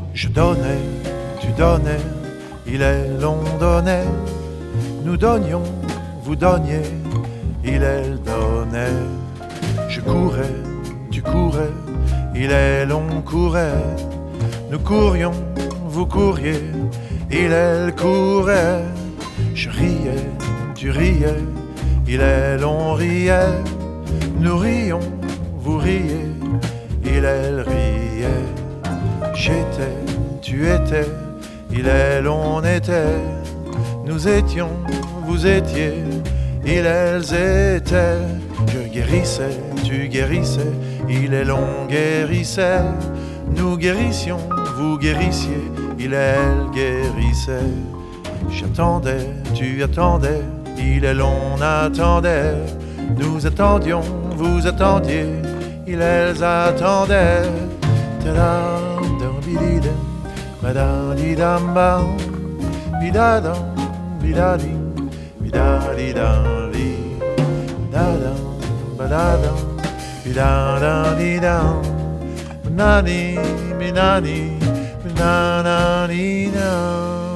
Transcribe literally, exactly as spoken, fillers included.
Je donnais, tu donnais, il est l'on donnait, nous donnions, vous donniez, il elle donnait. Je courais, tu courais, il est l'on courait, nous courions, vous couriez, il elle courait. Je riais, tu riais, il est l'on riait, nous rions, vous riez, il elle riait. J'étais, tu étais, il elle on était, nous étions, vous étiez, il elles étaient. Je guérissais, tu guérissais, il elle on guérissait, nous guérissions, vous guérissiez, il elle guérissait. J'attendais, tu attendais, il elle on attendait, nous attendions, vous attendiez, il elles attendaient. Ta-dam, dam, bididam, badam, didam, bam, bidadam, bidadim, bidadidam, li, dadam, badadam, bidadam, didam, banani, minani, bananidam.